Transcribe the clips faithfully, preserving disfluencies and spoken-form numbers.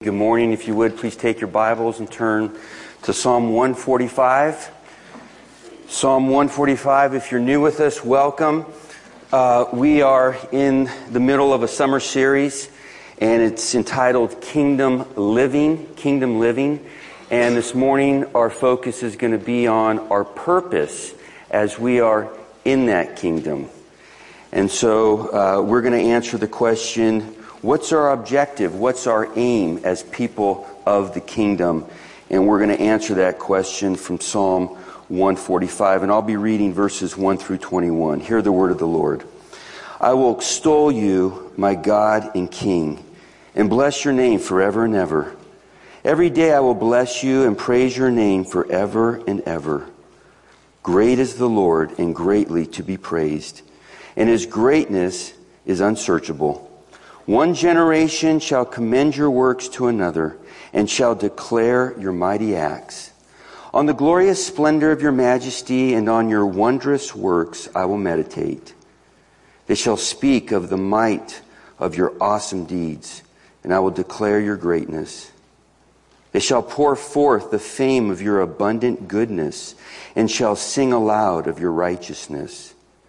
Good morning. If you would, please take your Bibles and turn to Psalm one forty-five. Psalm one forty-five, if you're new with us, welcome. Uh, we are in the middle of a summer series, and it's entitled Kingdom Living, Kingdom Living. And this morning, our focus is going to be on our purpose as we are in that kingdom. And so uh, we're going to answer the question, what's our objective? What's our aim as people of the kingdom? And we're going to answer that question from Psalm one forty-five. And I'll be reading verses one through twenty-one. Hear the word of the Lord. I will extol you, my God and King, and bless your name forever and ever. Every day I will bless you and praise your name forever and ever. Great is the Lord and greatly to be praised, and his greatness is unsearchable. One generation shall commend your works to another, and shall declare your mighty acts. On the glorious splendor of your majesty and on your wondrous works I will meditate. They shall speak of the might of your awesome deeds, and I will declare your greatness. They shall pour forth the fame of your abundant goodness, and shall sing aloud of your righteousness.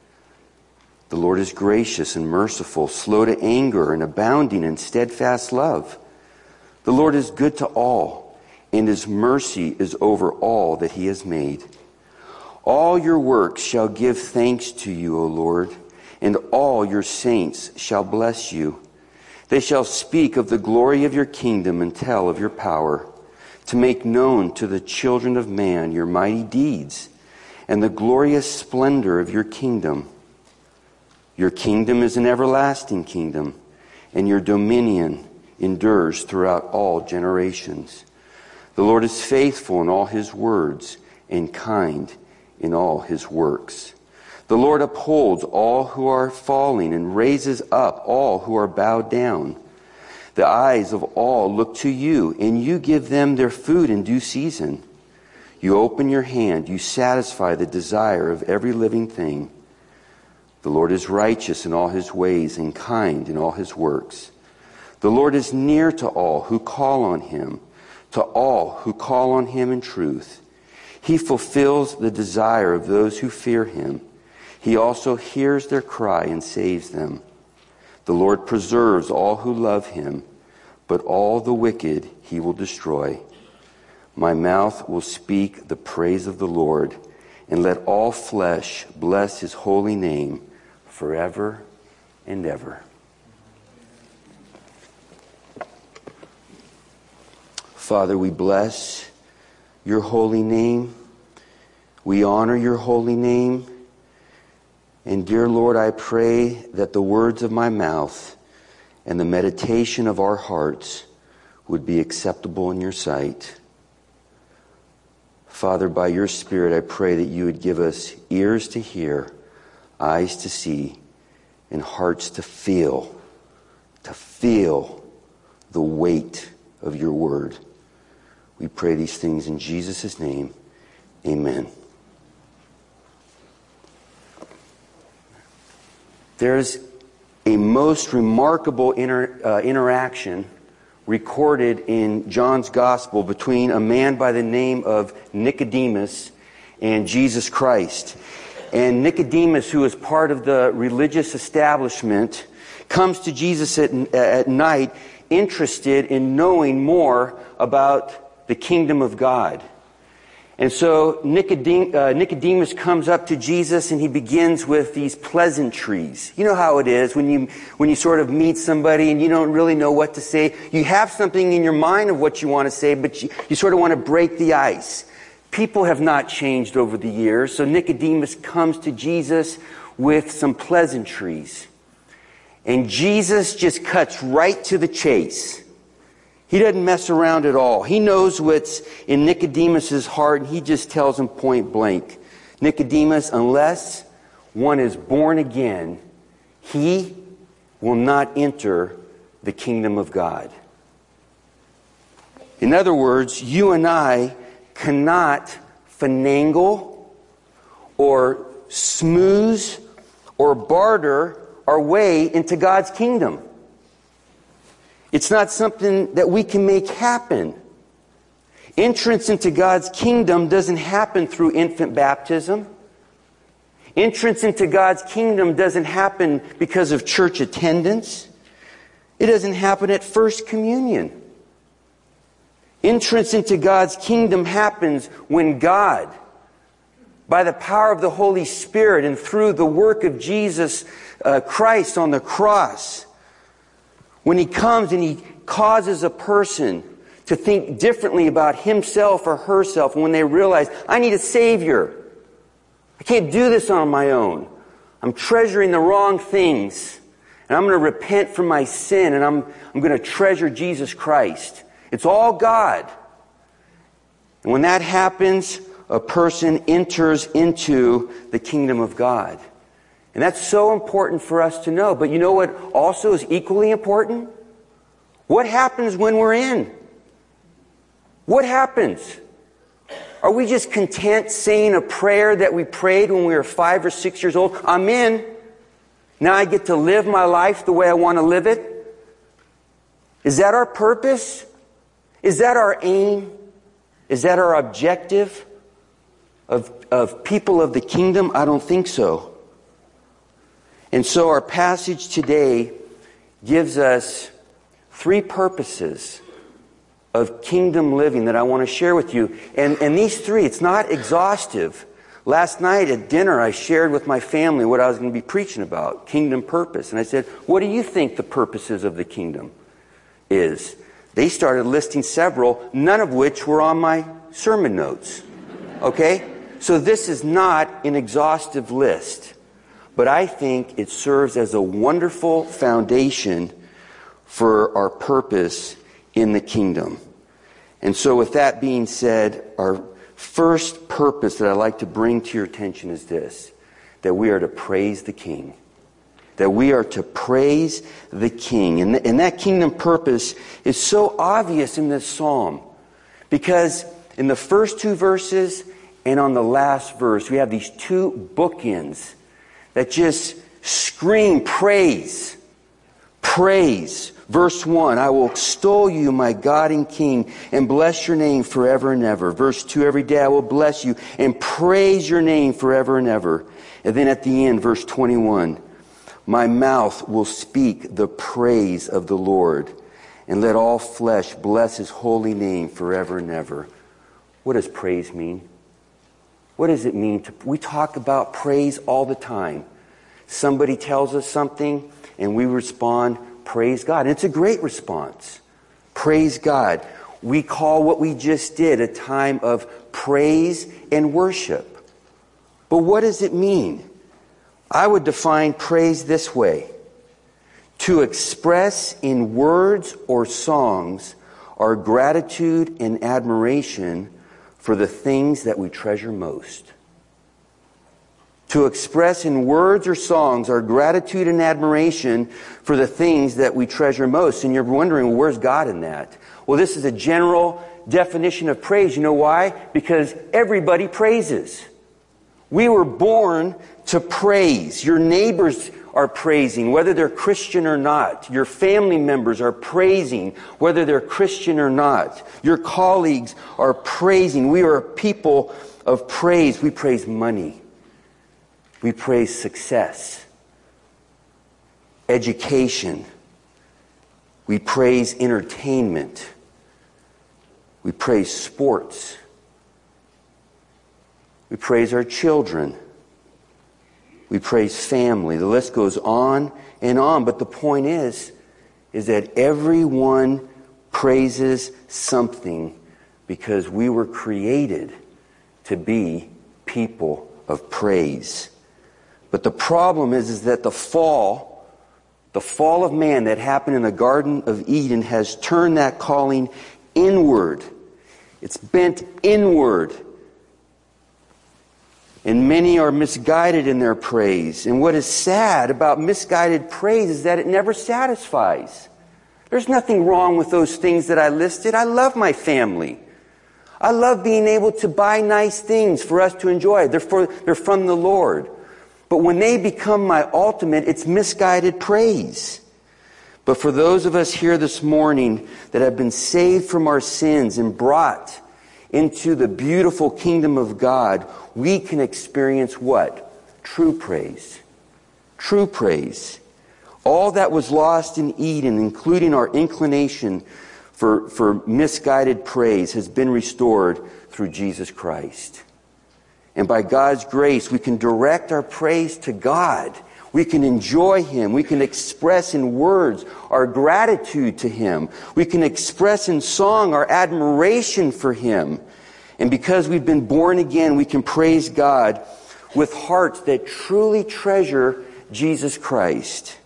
The Lord is gracious and merciful, slow to anger, and abounding in steadfast love. The Lord is good to all, and his mercy is over all that he has made. All your works shall give thanks to you, O Lord, and all your saints shall bless you. They shall speak of the glory of your kingdom and tell of your power, to make known to the children of man your mighty deeds and the glorious splendor of your kingdom. Your kingdom is an everlasting kingdom, and your dominion endures throughout all generations. The Lord is faithful in all his words and kind in all his works. The Lord upholds all who are falling and raises up all who are bowed down. The eyes of all look to you, and you give them their food in due season. You open your hand, you satisfy the desire of every living thing. The Lord is righteous in all his ways and kind in all his works. The Lord is near to all who call on him, to all who call on him in truth. He fulfills the desire of those who fear him. He also hears their cry and saves them. The Lord preserves all who love him, but all the wicked he will destroy. My mouth will speak the praise of the Lord, and let all flesh bless his holy name forever and ever. Father, we bless your holy name. We honor your holy name. And dear Lord, I pray that the words of my mouth and the meditation of our hearts would be acceptable in your sight. Father, by your Spirit, I pray that you would give us ears to hear, eyes to see, and hearts to feel, to feel the weight of your word. We pray these things in Jesus' name. Amen. There's a most remarkable inter, uh, interaction recorded in John's Gospel between a man by the name of Nicodemus and Jesus Christ. And Nicodemus, who is part of the religious establishment, comes to Jesus at, at night interested in knowing more about the kingdom of God. And so Nicodem, uh, Nicodemus comes up to Jesus, and he begins with these pleasantries. You know how it is when you when you sort of meet somebody and you don't really know what to say. You have something in your mind of what you want to say, but you, you sort of want to break the ice. People have not changed over the years, so Nicodemus comes to Jesus with some pleasantries. And Jesus just cuts right to the chase. He doesn't mess around at all. He knows what's in Nicodemus's heart, and he just tells him point blank, Nicodemus, unless one is born again, he will not enter the kingdom of God. In other words, you and I cannot finagle or smooth or barter our way into God's kingdom. It's not something that we can make happen. Entrance into God's kingdom doesn't happen through infant baptism. Entrance into God's kingdom doesn't happen because of church attendance. It doesn't happen at First Communion. Entrance into God's kingdom happens when God, by the power of the Holy Spirit and through the work of Jesus uh, Christ on the cross, when He comes and He causes a person to think differently about himself or herself, when they realize, I need a Savior. I can't do this on my own. I'm treasuring the wrong things. And I'm going to repent from my sin, and I'm, I'm going to treasure Jesus Christ. It's all God. And when that happens, a person enters into the kingdom of God. And that's so important for us to know. But you know what also is equally important? What happens when we're in? What happens? Are we just content saying a prayer that we prayed when we were five or six years old? I'm in. Now I get to live my life the way I want to live it? Is that our purpose? Is that our aim? Is that our objective of, of people of the kingdom? I don't think so. And so our passage today gives us three purposes of kingdom living that I want to share with you. And, and these three, it's not exhaustive. Last night at dinner, I shared with my family what I was going to be preaching about, kingdom purpose. And I said, what do you think the purposes of the kingdom is? They started listing several, none of which were on my sermon notes. Okay? So this is not an exhaustive list. But I think it serves as a wonderful foundation for our purpose in the kingdom. And so with that being said, our first purpose that I'd like to bring to your attention is this, that we are to praise the King. That we are to praise the King. And, th- and that kingdom purpose is so obvious in this psalm. Because in the first two verses and on the last verse, we have these two bookends that just scream praise. Praise. Verse one, I will extol you, my God and King, and bless your name forever and ever. Verse two, every day I will bless you and praise your name forever and ever. And then at the end, verse twenty-one, my mouth will speak the praise of the Lord, and let all flesh bless His holy name forever and ever. What does praise mean? What does it mean? To, we talk about praise all the time. Somebody tells us something, and we respond, praise God. And it's a great response. Praise God. We call what we just did a time of praise and worship. But what does it mean? I would define praise this way. To express in words or songs our gratitude and admiration for the things that we treasure most. To express in words or songs our gratitude and admiration for the things that we treasure most. And you're wondering, well, where's God in that? Well, this is a general definition of praise. You know why? Because everybody praises. We were born to praise. Your neighbors are praising, whether they're Christian or not. Your family members are praising, whether they're Christian or not. Your colleagues are praising. We are a people of praise. We praise money. We praise success, education. We praise entertainment. We praise sports. We praise our children. We praise family. The list goes on and on. But the point is, is that everyone praises something because we were created to be people of praise. But the problem is, is that the fall, the fall of man that happened in the Garden of Eden has turned that calling inward. It's bent inward. And many are misguided in their praise. And what is sad about misguided praise is that it never satisfies. There's nothing wrong with those things that I listed. I love my family. I love being able to buy nice things for us to enjoy. They're, for, they're from the Lord. But when they become my ultimate, it's misguided praise. But for those of us here this morning that have been saved from our sins and brought into the beautiful kingdom of God, we can experience what? True praise. True praise. All that was lost in Eden, including our inclination for, for misguided praise, has been restored through Jesus Christ. And by God's grace, we can direct our praise to God. We can enjoy Him. We can express in words our gratitude to Him. We can express in song our admiration for Him. And because we've been born again, we can praise God with hearts that truly treasure Jesus Christ.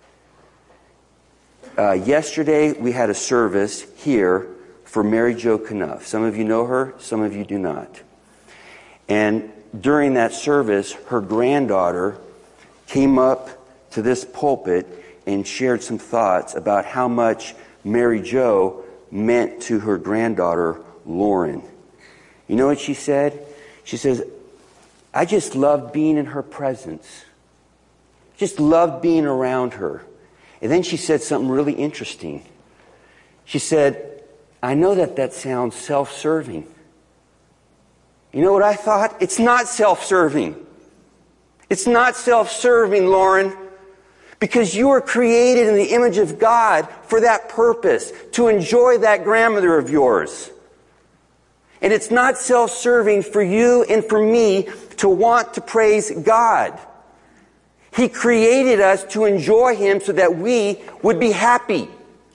Uh, yesterday, we had a service here for Mary Jo Knuff. Some of you know her, some of you do not. And during that service, her granddaughter came up to this pulpit and shared some thoughts about how much Mary Jo meant to her granddaughter, Lauren. You know what she said? She says, I just loved being in her presence. Just loved being around her. And then she said something really interesting. She said, I know that that sounds self-serving. You know what I thought? It's not self-serving. It's not self-serving, Lauren, because you were created in the image of God for that purpose, to enjoy that grandmother of yours. And it's not self-serving for you and for me to want to praise God. He created us to enjoy Him so that we would be happy.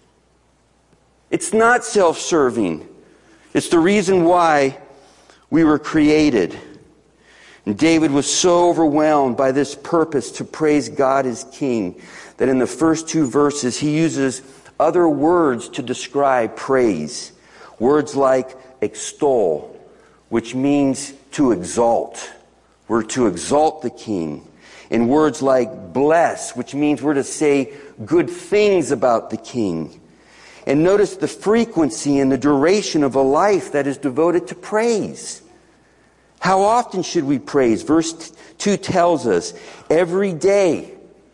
It's not self-serving. It's the reason why we were created. And David was so overwhelmed by this purpose to praise God as King that in the first two verses he uses other words to describe praise. Words like extol, which means to exalt. We're to exalt the King. And words like bless, which means we're to say good things about the King. And notice the frequency and the duration of a life that is devoted to praise. How often should we praise? Verse two tells us, every day.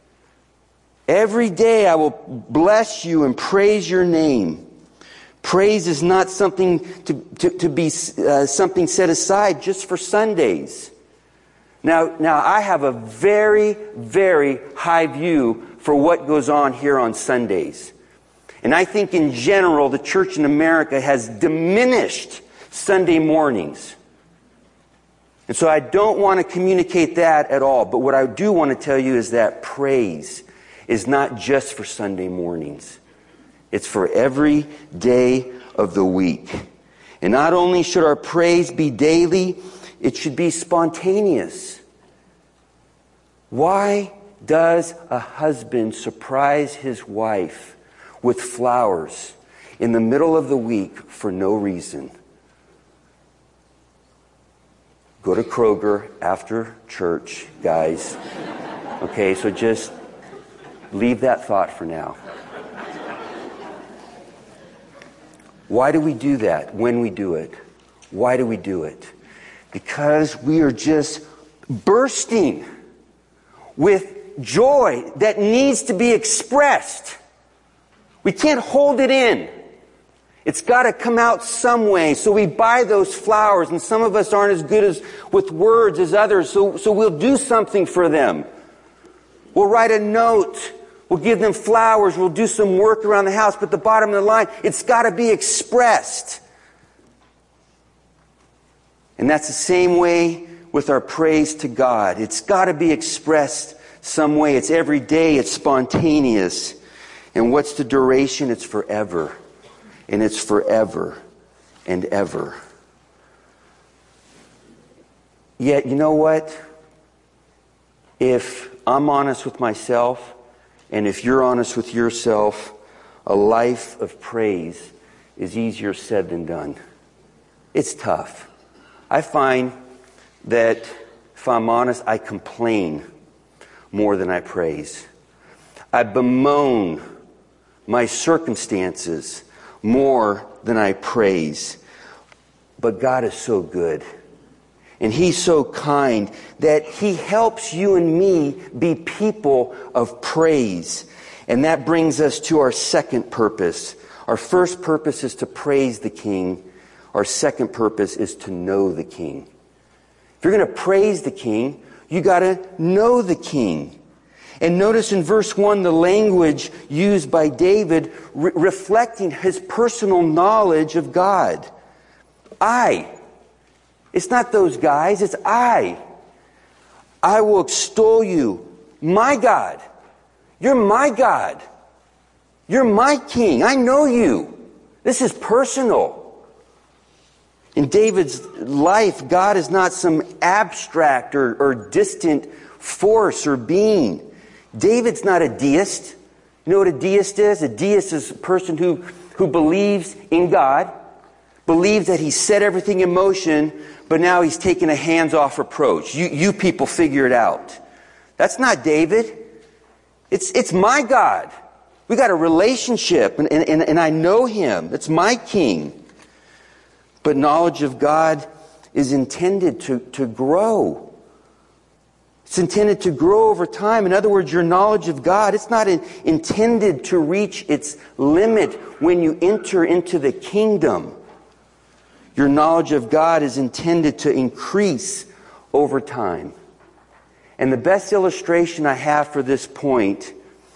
Every day I will bless you and praise your name. Praise is not something to, to, to be uh, something set aside just for Sundays. Now, now I have a very, very high view for what goes on here on Sundays. And I think in general, the church in America has diminished Sunday mornings. And so I don't want to communicate that at all. But what I do want to tell you is that praise is not just for Sunday mornings. It's for every day of the week. And not only should our praise be daily, it should be spontaneous. Why does a husband surprise his wife with flowers in the middle of the week for no reason? Go to Kroger after church, guys. Okay, so just leave that thought for now. Why do we do that when we do it? Why do we do it? Because we are just bursting with joy that needs to be expressed. We can't hold it in. It's got to come out some way. So we buy those flowers, and some of us aren't as good as with words as others, so, so we'll do something for them. We'll write a note. We'll give them flowers. We'll do some work around the house. But the bottom of the line, it's got to be expressed. And that's the same way with our praise to God. It's got to be expressed some way. It's every day. It's spontaneous. And what's the duration? It's forever. And it's forever and ever. Yet, you know what? If I'm honest with myself, and if you're honest with yourself, a life of praise is easier said than done. It's tough. I find that, if I'm honest, I complain more than I praise. I bemoan my circumstances more than I praise. But God is so good. And He's so kind that He helps you and me be people of praise. And that brings us to our second purpose. Our first purpose is to praise the King. Our second purpose is to know the King. If you're going to praise the King, you got to know the King. And notice in verse one the language used by David re- reflecting his personal knowledge of God. I. It's not those guys, it's I. I will extol you, my God. You're my God. You're my King. I know you. This is personal. In David's life, God is not some abstract or, or distant force or being. David's not a deist. You know what a deist is? A deist is a person who, who believes in God, believes that He set everything in motion, but now He's taking a hands-off approach. You, you people figure it out. That's not David. It's, it's my God. We got a relationship, and, and, and I know Him. It's my King. But knowledge of God is intended to, to grow. It's intended to grow over time. In other words, your knowledge of God, it's not in, intended to reach its limit when you enter into the kingdom. Your knowledge of God is intended to increase over time. And the best illustration I have for this point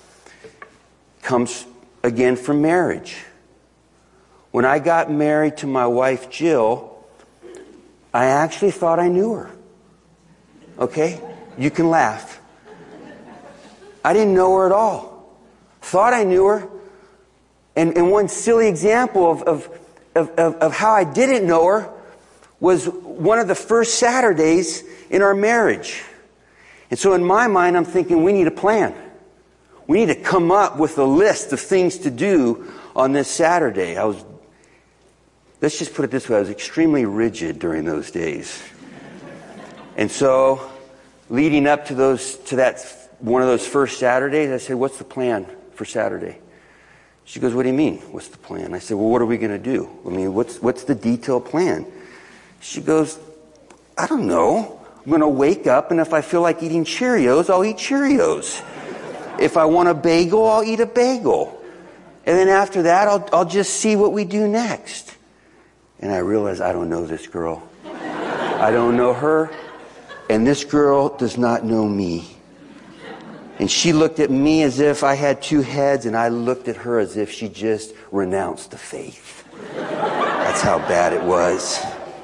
comes again from marriage. When I got married to my wife, Jill, I actually thought I knew her. Okay? You can laugh. I didn't know her at all. Thought I knew her. And, and one silly example of, of, of, of how I didn't know her was one of the first Saturdays in our marriage. And so in my mind, I'm thinking, we need a plan. We need to come up with a list of things to do on this Saturday. I was Let's just put it this way, I was extremely rigid during those days. And so, leading up to those, to that, one of those first Saturdays, I said, what's the plan for Saturday? She goes, what do you mean, what's the plan? I said, well, what are we going to do? I mean, what's, what's the detailed plan? She goes, I don't know. I'm going to wake up, and if I feel like eating Cheerios, I'll eat Cheerios. If I want a bagel, I'll eat a bagel. And then after that, I'll, I'll just see what we do next. And I realized I don't know this girl. I don't know her. And this girl does not know me. And she looked at me as if I had two heads, and I looked at her as if she just renounced the faith. That's how bad it was.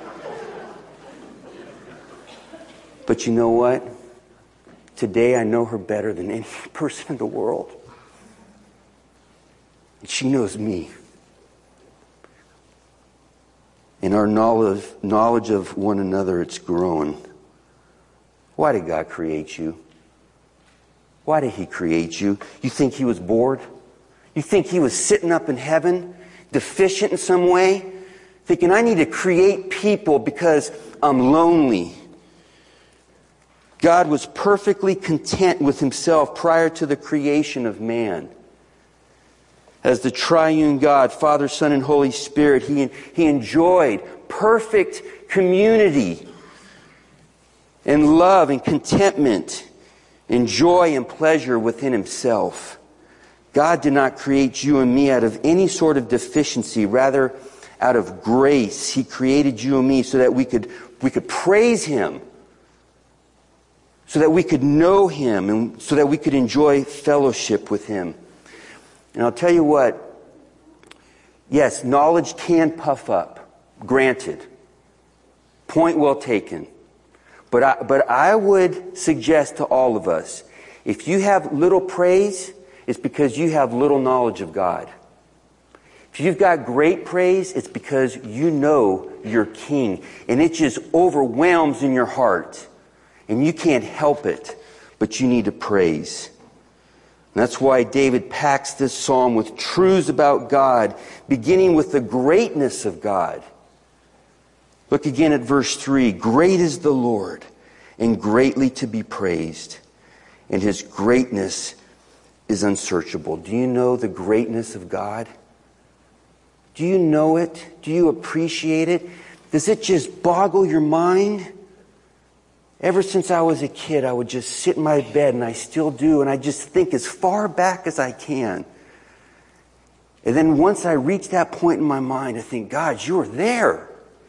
But you know what? Today I know her better than any person in the world. And she knows me. In our knowledge, knowledge of one another, it's growing. Why did God create you? Why did He create you? You think He was bored? You think He was sitting up in heaven, deficient in some way? Thinking, I need to create people because I'm lonely. God was perfectly content with Himself prior to the creation of man. As the triune God, Father, Son, and Holy Spirit, He, he enjoyed perfect community and love and contentment and joy and pleasure within Himself. God did not create you and me out of any sort of deficiency, rather out of grace. He created you and me so that we could, we could praise Him, so that we could know Him, and so that we could enjoy fellowship with Him. And I'll tell you what, yes, knowledge can puff up, granted. Point well taken. But I, but I would suggest to all of us, if you have little praise, it's because you have little knowledge of God. If you've got great praise, it's because you know your King, and it just overwhelms in your heart. And you can't help it, but you need to praise. And that's why David packs this psalm with truths about God, beginning with the greatness of God. Look again at verse three. Great is the Lord, and greatly to be praised, and His greatness is unsearchable. Do you know the greatness of God? Do you know it? Do you appreciate it? Does it just boggle your mind? Ever since I was a kid, I would just sit in my bed, and I still do, and I just think as far back as I can. And then once I reach that point in my mind, I think, God, you were there.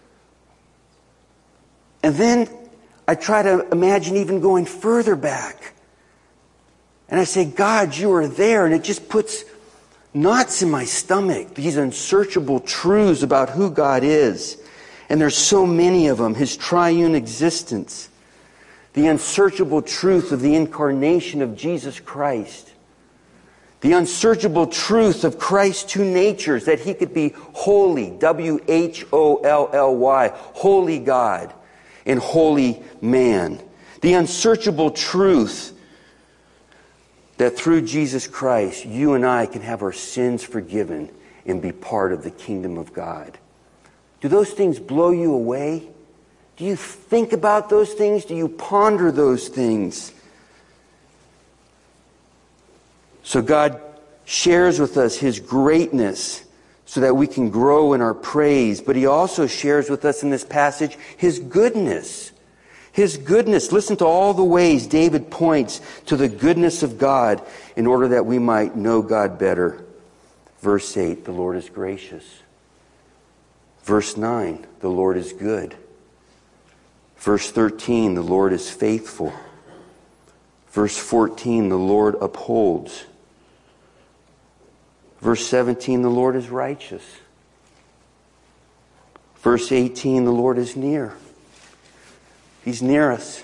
And then I try to imagine even going further back. And I say, God, you are there. And it just puts knots in my stomach, these unsearchable truths about who God is. And there's so many of them. His triune existence. The unsearchable truth of the incarnation of Jesus Christ. The unsearchable truth of Christ's two natures, that He could be holy, W H O L L Y, holy God and holy man. The unsearchable truth that through Jesus Christ, you and I can have our sins forgiven and be part of the kingdom of God. Do those things blow you away? Do you think about those things? Do you ponder those things? So God shares with us His greatness so that we can grow in our praise. But He also shares with us in this passage His goodness. His goodness. Listen to all the ways David points to the goodness of God in order that we might know God better. Verse eight, the Lord is gracious. Verse nine, the Lord is good. Verse thirteen, the Lord is faithful. Verse fourteen, the Lord upholds. Verse seventeen, the Lord is righteous. Verse eighteen, the Lord is near. He's near us.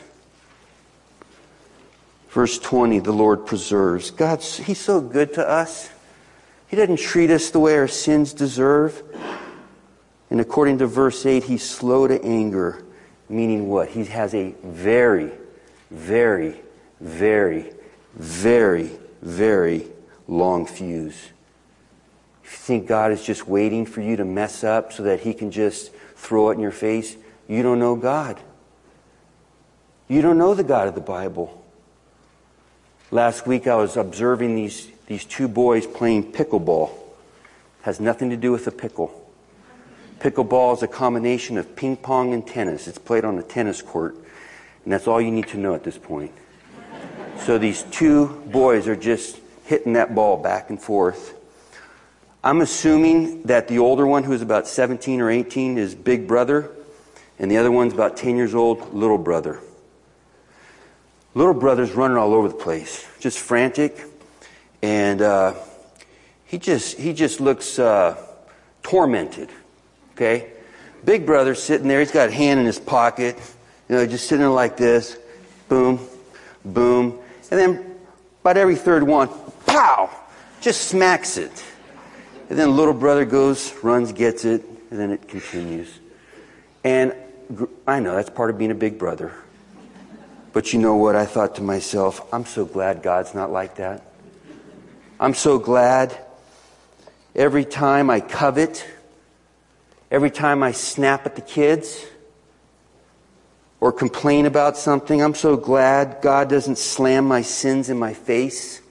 Verse twenty, the Lord preserves. God, He's so good to us. He doesn't treat us the way our sins deserve. And according to verse eight, He's slow to anger. Meaning what? He has a very, very, very, very, very long fuse. If you think God is just waiting for you to mess up so that He can just throw it in your face, you don't know God. You don't know the God of the Bible. Last week I was observing these, these two boys playing pickleball. Has nothing to do with a pickle. Pickleball is a combination of ping pong and tennis. It's played on a tennis court. And that's all you need to know at this point. So these two boys are just hitting that ball back and forth. I'm assuming that the older one, who's about seventeen or eighteen, is big brother. And the other one's about ten years old, little brother. Little brother's running all over the place. Just frantic. And uh, he just he just looks uh, tormented. Okay? Big brother's sitting there. He's got a hand in his pocket. You know, just sitting there like this. Boom. Boom. And then about every third one, pow! Just smacks it. And then little brother goes, runs, gets it, and then it continues. And I know that's part of being a big brother. But you know what? I thought to myself, I'm so glad God's not like that. I'm so glad every time I covet, every time I snap at the kids or complain about something, I'm so glad God doesn't slam my sins in my face.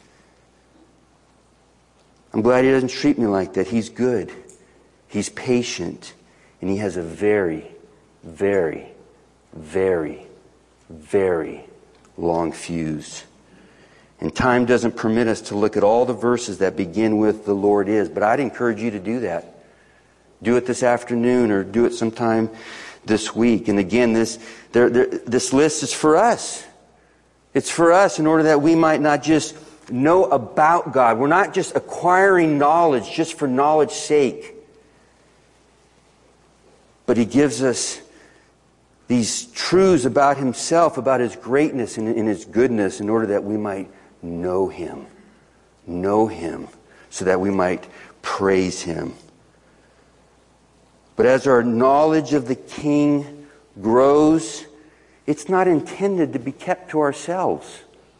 I'm glad He doesn't treat me like that. He's good. He's patient. And He has a very, very, very, very long fuse. And time doesn't permit us to look at all the verses that begin with "the Lord is," but I'd encourage you to do that. Do it this afternoon or do it sometime this week. And again, this there, there, this list is for us. It's for us in order that we might not just know about God. We're not just acquiring knowledge just for knowledge's sake. But He gives us these truths about Himself, about His greatness and, and His goodness in order that we might know Him. Know Him so that we might praise Him. But as our knowledge of the King grows, it's not intended to be kept to ourselves.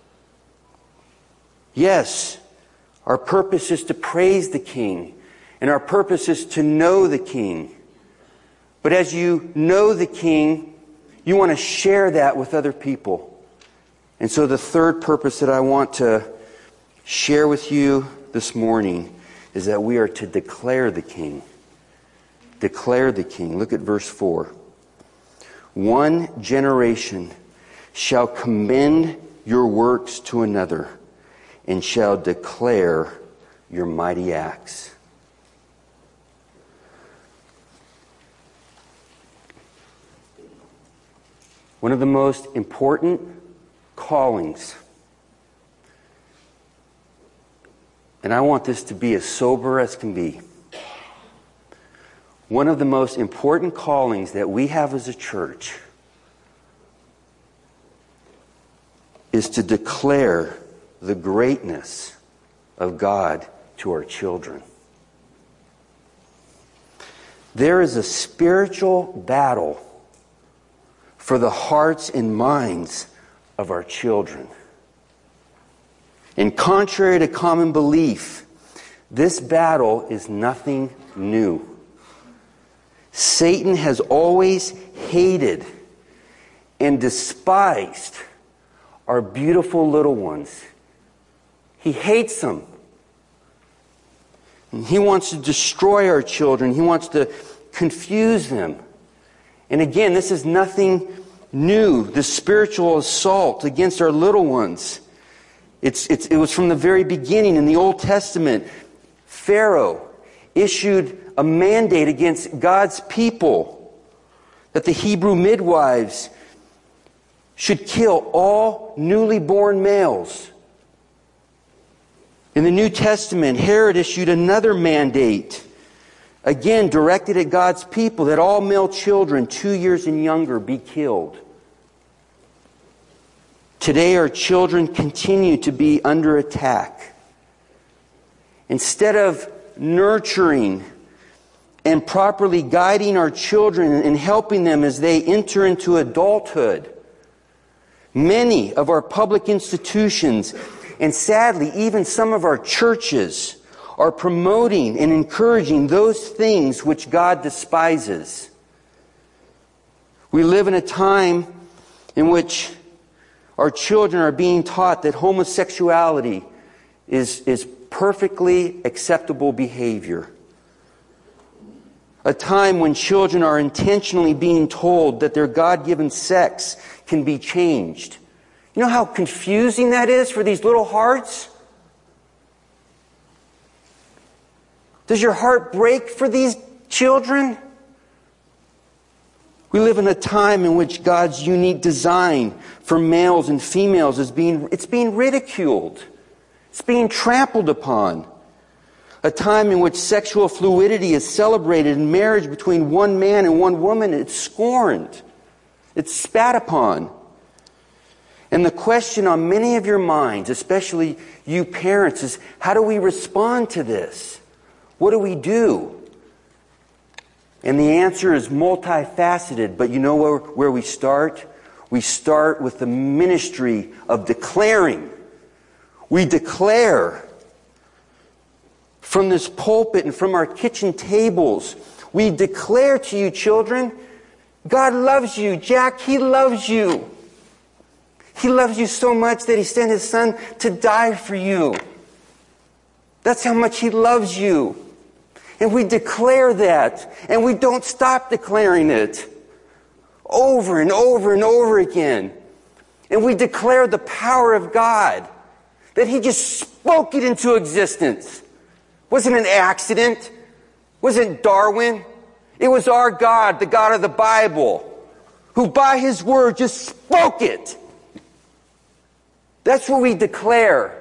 Yes, our purpose is to praise the King, and our purpose is to know the King. But as you know the King, you want to share that with other people. And so the third purpose that I want to share with you this morning is that we are to declare the King. Declare the King. Look at verse four. One generation shall commend your works to another, and shall declare your mighty acts. One of the most important callings, and I want this to be as sober as can be, one of the most important callings that we have as a church is to declare the greatness of God to our children. There is a spiritual battle for the hearts and minds of our children. And contrary to common belief, this battle is nothing new. Satan has always hated and despised our beautiful little ones. He hates them. And he wants to destroy our children. He wants to confuse them. And again, this is nothing new. The spiritual assault against our little ones. It's, it's, it was from the very beginning in the Old Testament. Pharaoh issued a mandate against God's people that the Hebrew midwives should kill all newly born males. In the New Testament, Herod issued another mandate, again directed at God's people, that all male children two years and younger be killed. Today our children continue to be under attack. Instead of nurturing and properly guiding our children and helping them as they enter into adulthood, many of our public institutions, and sadly even some of our churches, are promoting and encouraging those things which God despises. We live in a time in which our children are being taught that homosexuality is, is perfectly acceptable behavior. A time when children are intentionally being told that their God-given sex can be changed. You know how confusing that is for these little hearts? Does your heart break for these children? We live in a time in which God's unique design for males and females is being, it's being ridiculed. It's being trampled upon. A time in which sexual fluidity is celebrated and marriage between one man and one woman, it's scorned. It's spat upon. And the question on many of your minds, especially you parents, is how do we respond to this? What do we do? And the answer is multifaceted, but you know where, where we start? We start with the ministry of declaring. We declare from this pulpit and from our kitchen tables. We declare to you, children, God loves you. Jack, He loves you. He loves you so much that He sent His Son to die for you. That's how much He loves you. And we declare that. And we don't stop declaring it. Over and over and over again. And we declare the power of God. That He just spoke it into existence. Wasn't an accident. Wasn't Darwin. It was our God, the God of the Bible, who by His word just spoke it. That's what we declare.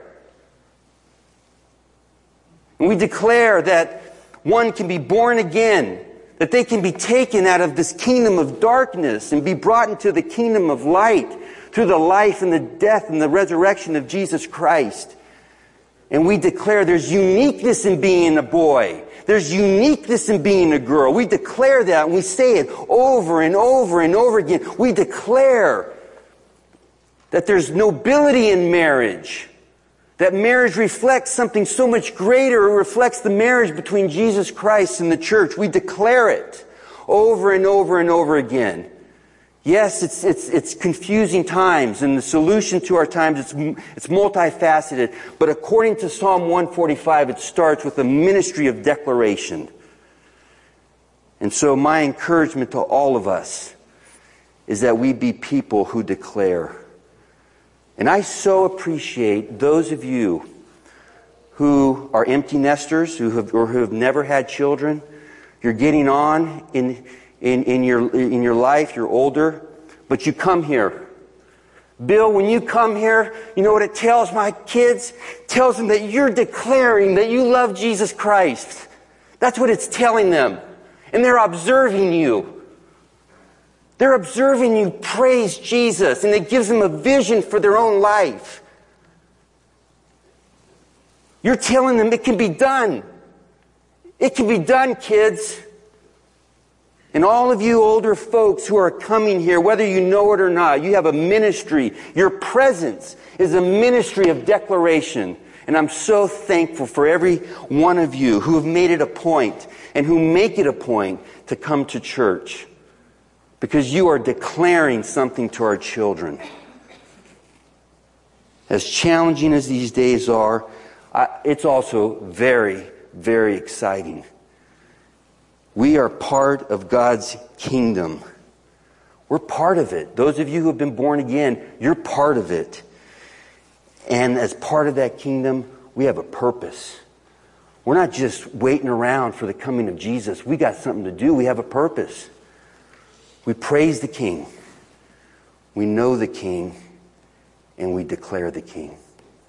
And we declare that one can be born again, that they can be taken out of this kingdom of darkness and be brought into the kingdom of light through the life and the death and the resurrection of Jesus Christ. And we declare there's uniqueness in being a boy. There's uniqueness in being a girl. We declare that and we say it over and over and over again. We declare that there's nobility in marriage. That marriage reflects something so much greater. It reflects the marriage between Jesus Christ and the church. We declare it over and over and over again. Yes, it's it's it's confusing times, and the solution to our times, it's it's multifaceted. But according to Psalm one forty-five, it starts with a ministry of declaration. And so my encouragement to all of us is that we be people who declare. And I so appreciate those of you who are empty nesters, who have, or who have never had children. You're getting on in, in, in, your, in your life, you're older, but you come here. Bill, when you come here, you know what it tells my kids? It tells them that you're declaring that you love Jesus Christ. That's what it's telling them. And they're observing you. They're observing you praise Jesus, and it gives them a vision for their own life. You're telling them it can be done. It can be done, kids. And all of you older folks who are coming here, whether you know it or not, you have a ministry. Your presence is a ministry of declaration. And I'm so thankful for every one of you who have made it a point and who make it a point to come to church. Because you are declaring something to our children. As challenging as these days are, I, it's also very, very exciting. We are part of God's kingdom. We're part of it. Those of you who have been born again, you're part of it. And as part of that kingdom, we have a purpose. We're not just waiting around for the coming of Jesus. We got something to do. We have a purpose. We praise the King. We know the King. And we declare the King.